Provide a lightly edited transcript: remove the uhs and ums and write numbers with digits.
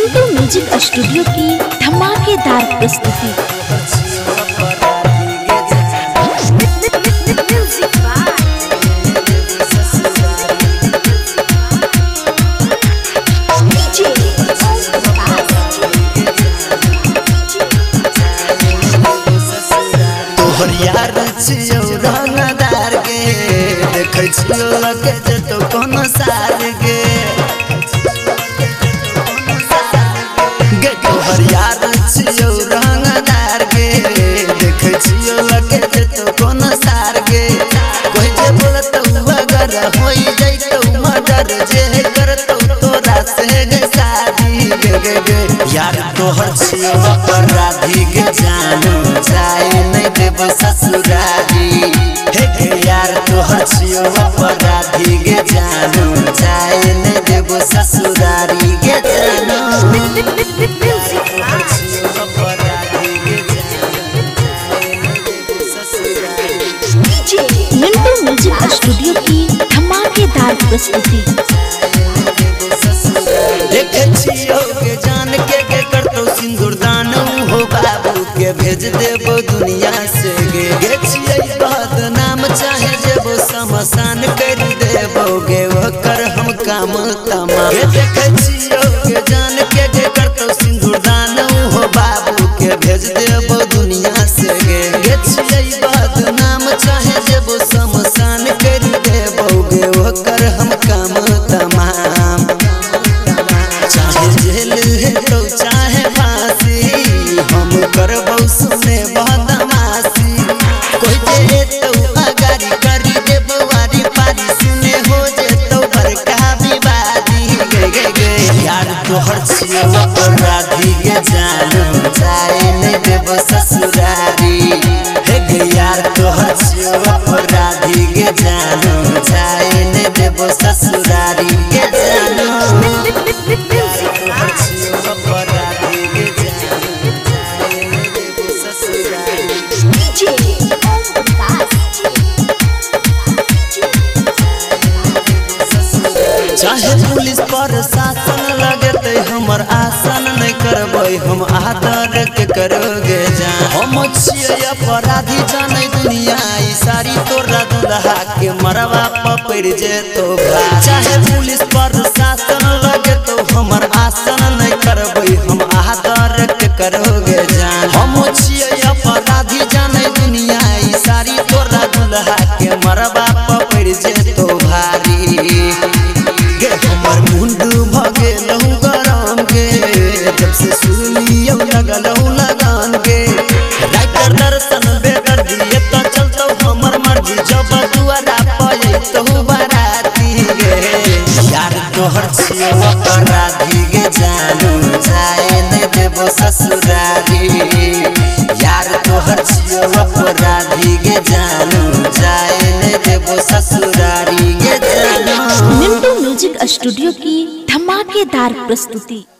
Mintu music studio की धमाकेदार प्रस्तुति। तोहर यार छियौ रंगदार गे, देखै छियौ लगे जे तो कोनो सार गे गे तोहर यार छियौ रंगदार गे, देखै छियौ लगे जे तो कोनो सार गे। कोई जे बोलतौ अगर होई जइतौ मर्डर, जे करतौ तोरा से गे शादी गे गे गे। यार तोहर छियौ अपराधी गे, जानू जाए नहीं देब ससुरारी। हे गे यार तोहर छियौ अपराधी गे, जानू जाए नहीं देब ससुरारी गे जानू। मिंटू म्यूजिक स्टूडियो की धमाकेदार प्रस्तुति। देखे छियौ के जान के करतौ सिंदूर दान, हो बाबू के भेज देबो दुनिया से गे। गे छियै बदनाम चाहे जेबो शमशान कर देबो गे, ओकर हम काम तमाम। गे देखे छियौ के जान के करतौ सिंदूर दान, हो बाबू के भेज देबो दुनिया से गे। गे छियै बदनाम चाहे जेबो शमशान कर देबो गे, ओकर हम काम तमाम। चाहे जेल हेतौ चाहे फांसी, हम करबौ सुने बदमाशी। कोई जे हेतौ अगारी करी देबौ वारी पारी, सुने हो जेतौ बड़का विवादी गे गे गे। यार तोहर छियौ अपराधी गे, जानू जाए नहीं देब ससुरारी। हे गे यार तोहर छियौ अपराधी गे, जानू जाए नहीं देब ससुरारी गे जानू। चाहे पुलिस प्रशासन लगते हमर आसन नहीं करबै, हम आदर के करोगे जान। हम छियै अपराधी जाने दुनिया ई सारी, तोरा दुल्हा के मरवा पड़ जेतो भाई। चाहे पुलिस प्रशासन लगतो हमर आसन नहीं करबै, हम आदर के करोगे जान। हम छियै अपराधी जाने दुनिया ई सारी, तोरा दुल्हा के मरवा पड़ जेतो भारी गे। हमर मुंडू भगे लहू गरम गे, जब से सुनियौ लगलहू लगान गे। राइटर दर्शन बेगर दिए तो चलतौ हमर मर्जी, जब दुआरा पयतौ बाराती गे। यार तोहर छियौ अपराधी गे, जानू जाए नहीं देबो ससुरारी। यार तोहर छियौ अपराधी गे, जानू जाए नहीं देबो ससुरारी गे जानू। मिंटू म्यूजिक स्टूडियो की धमाकेदार प्रस्तुति।